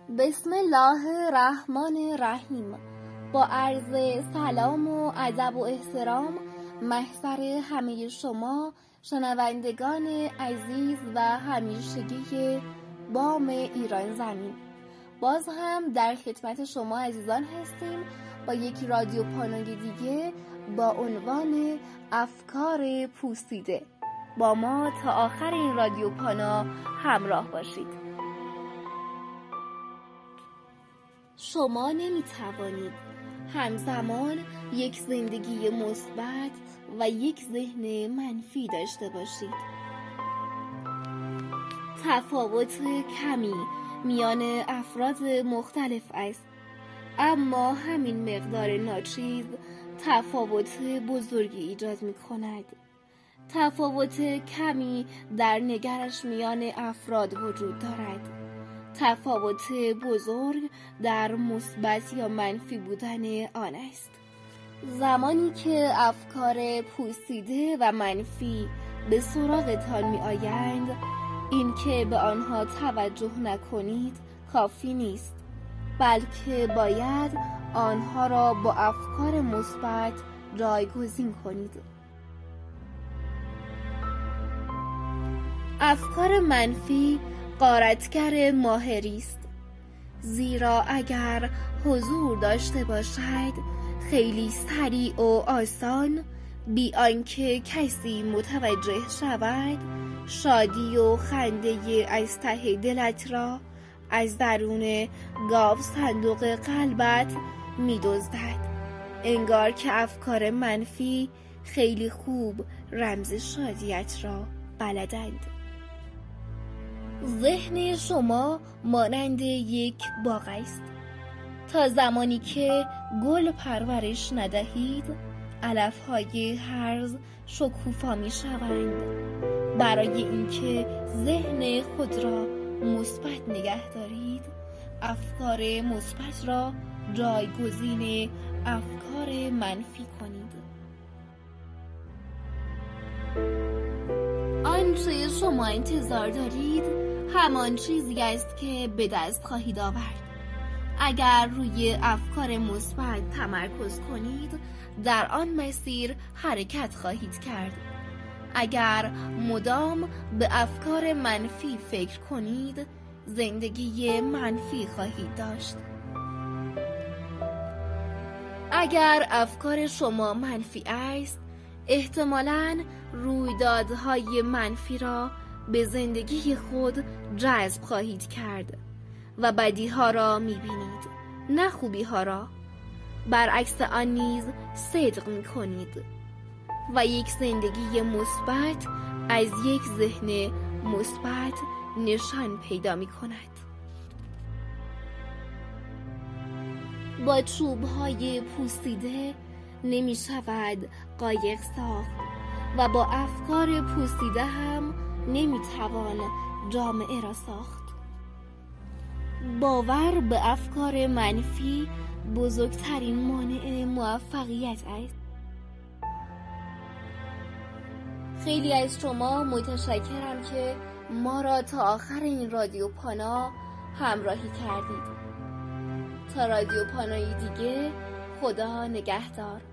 بسم الله الرحمن الرحیم. با عرض سلام و ادب و احترام محضر همه شما شنوندگان عزیز و همیشگی بام ایران زمین، باز هم در خدمت شما عزیزان هستیم با یک رادیو پانوی دیگه با عنوان افکار پوسیده. با ما تا آخر این رادیو پانا همراه باشید. شما نمیتوانید همزمان یک زندگی مثبت و یک ذهن منفی داشته باشید. تفاوت کمی میان افراد مختلف است، اما همین مقدار ناچیز تفاوت بزرگی ایجاد می کند. تفاوت کمی در نگرش میان افراد وجود دارد. تفاوت بزرگ در مثبت یا منفی بودن آن است. زمانی که افکار پوسیده و منفی به سراغتان می آیند، این که به آنها توجه نکنید کافی نیست، بلکه باید آنها را با افکار مثبت جایگزین کنید. افکار منفی غارتگر ماهری است، زیرا اگر حضور داشته باشد خیلی سریع و آسان بی آنکه کسی متوجه شود شادی و خنده از ته دلت را از درون گاو صندوق قلبت می دزدد. انگار که افکار منفی خیلی خوب رمز شادیت را بلدند. ذهن شما مانند یک باغ است. تا زمانی که گل پرورش ندهید علف‌های هرز شکوفا می شوند. برای اینکه ذهن خود را مثبت نگه دارید افکار مثبت را جایگزین افکار منفی کنید. آنچه شما انتظار دارید همان چیزی است که به دست خواهید آورد. اگر روی افکار مثبت تمرکز کنید در آن مسیر حرکت خواهید کرد. اگر مدام به افکار منفی فکر کنید زندگی منفی خواهید داشت. اگر افکار شما منفی است احتمالاً رویدادهای منفی را به زندگی خود جذب خواهید کرد و بدیها را می‌بینید، نه خوبی‌ها را. برعکس آن نیز صدق می‌کنید و یک زندگی مثبت از یک ذهن مثبت نشان پیدا می‌کند. با چوب‌های پوسیده نمی‌شود قایق ساخت و با افکار پوسیده هم نمی‌توان جامعه را ساخت. باور به افکار منفی بزرگترین مانع موفقیت است. خیلی از شما متشکرم که ما را تا آخر این رادیو پانا همراهی کردید. تا رادیو پانایی دیگه، خدا نگهدار.